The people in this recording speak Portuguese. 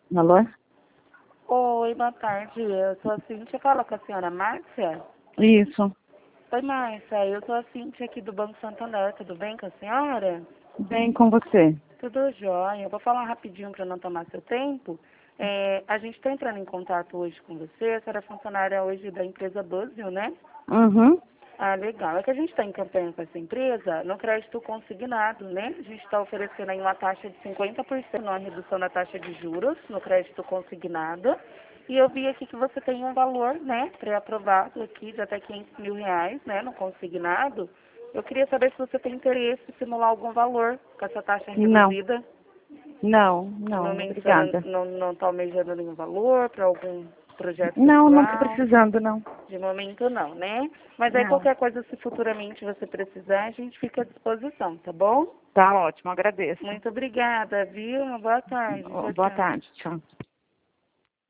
Alô? Oi, boa tarde. Eu sou a Cíntia. Fala com a senhora Márcia? Isso. Oi, Márcia. Eu sou a Cíntia aqui do Banco Santander. Tudo bem com a senhora? Bem com você. Tudo jóia. Eu vou falar rapidinho para não tomar seu tempo. A gente está entrando em contato hoje com você. A senhora é funcionária hoje da empresa 12, né? Uhum. Ah, legal. É que a gente está em campanha com essa empresa no crédito consignado, né? A gente está oferecendo aí uma taxa de 50% na redução da taxa de juros no crédito consignado. E eu vi aqui que você tem um valor, né, pré-aprovado aqui de até R$ 500.000, né, no consignado. Eu queria saber se você tem interesse em simular algum valor com essa taxa Não. reduzida. Não, obrigada. Não está almejando nenhum valor para algum projeto Não tô pessoal? precisando, não. De momento não, né? Mas aí Não. qualquer coisa, se futuramente você precisar, a gente fica à disposição, tá bom? Tá ótimo, agradeço. Muito obrigada, viu? Uma boa tarde. Tchau, Boa tchau. tarde, tchau.